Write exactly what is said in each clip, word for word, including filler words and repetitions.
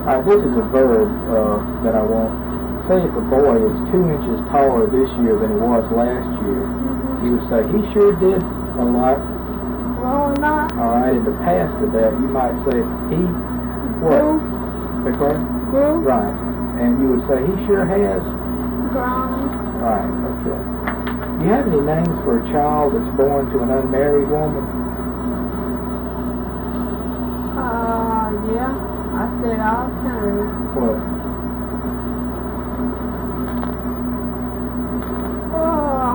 Alright, this is a verb uh, that I want. Say if a boy is two inches taller this year than he was last year, mm-hmm. you would say, he sure did a lot. Well, a lot. Alright, in the past of that, you might say, he, what? Grew. Grew? Right. And you would say, he sure has. Grown. Right, okay. Do you have any names for a child that's born to an unmarried woman? Uh, yeah. I said all the time. What? Oh.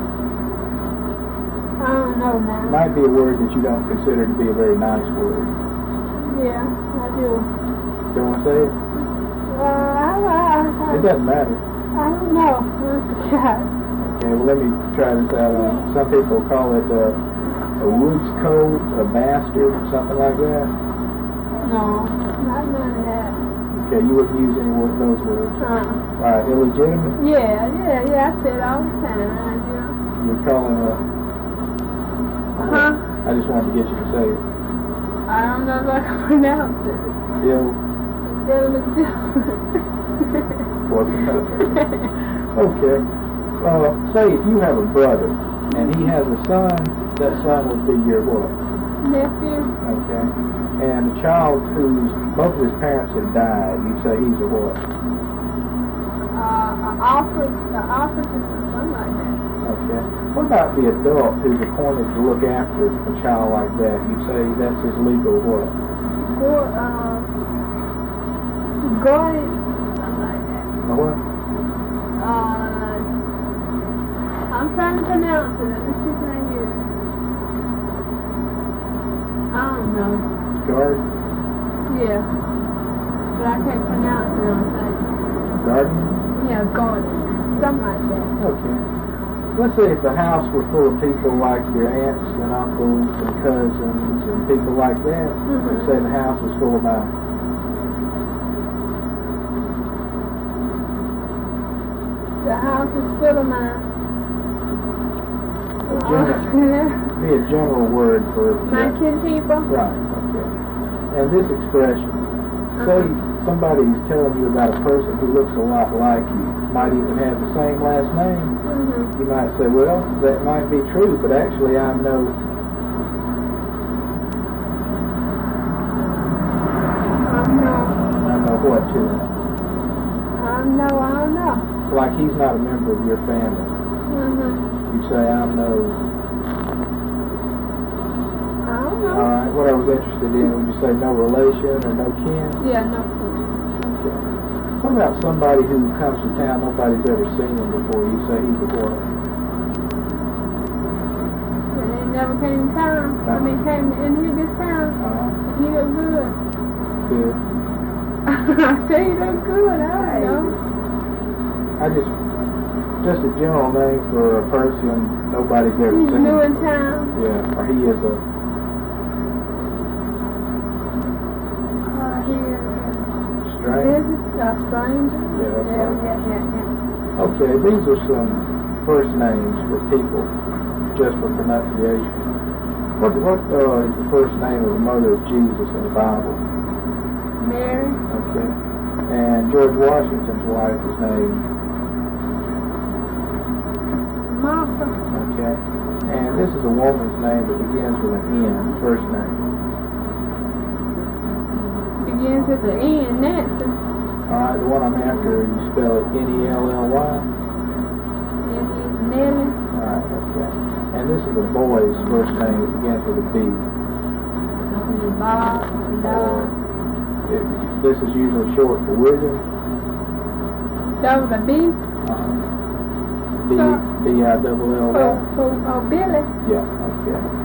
I don't know now. Might be a word that you don't consider to be a very nice word. Yeah, I do. Don't want to say it? Uh, I, I, I, it doesn't matter. I don't know. Okay, well let me try this out. Uh, some people call it uh, a woods coat, a bastard, something like that. No, not none of that. Okay, you wouldn't use any of those words. Uh-uh. Alright, illegitimate? Yeah, yeah, yeah, I say it all the time. I do. You're calling a... Uh-huh. I just wanted to get you to say it. I don't know if I can pronounce it. Yeah. Close enough. Okay. Uh, say if you have a brother and he has a son, that son would be your what? Nephew. Okay. And a child whose both of his parents have died, you'd say he's a what? Uh, an operative, an operative or something like that. Okay. What about the adult who's appointed to look after a child like that? You'd say that's his legal what? Or, uh, guardian, something like that. A what? Uh, I'm trying to pronounce it. Let's see if I can get it. I don't know. Guard? Yeah. But I can't pronounce it, I'm saying. Guardian? Yeah, guardian. Something like that. Okay. Let's say if the house were full of people like your aunts and uncles and cousins and people like that, mm-hmm. let's say the house was full of mine. The house is full of mine. A general, be a general word for my kin people. Right. Okay. And this expression, uh-huh. say somebody's telling you about a person who looks a lot like you, might even have the same last name. Mm-hmm. You might say, well, that might be true, but actually I know. I know. I know what to him. I know. I don't know. Like he's not a member of your family. Mm-hmm. You say, I know. I don't know. All right. What I was interested in, would you say no relation or no kin? Yeah, no kin. Okay. What about somebody who comes to town, nobody's ever seen him before? You say he's a what? He never came to town. Uh-huh. I mean, came into this town. Uh-huh. He looked good. Good. I say he looked good. I don't know. I just, just a general name for a person nobody's ever He's seen. He's new in town. Yeah, or he is a... Uh, he is a... Stranger? A stranger? Yeah, that's yeah, right. yeah, yeah, yeah. Okay, these are some first names for people, just for pronunciation. What, what uh, is the first name of the mother of Jesus in the Bible? Mary. Okay. And George Washington's wife is named? Martha. Okay. And this is a woman's name that begins with an N, first name. Begins with an N, Nancy. Alright, the one I'm after, you spell it N E L L Y? N E Nelly. Alright, okay. And this is a boy's first name that begins with a B. Bob, Bob. It, this is usually short for William. That was a B? Uh-huh. B, B I double L Y. Oh, oh, oh, Billy. Yeah, okay.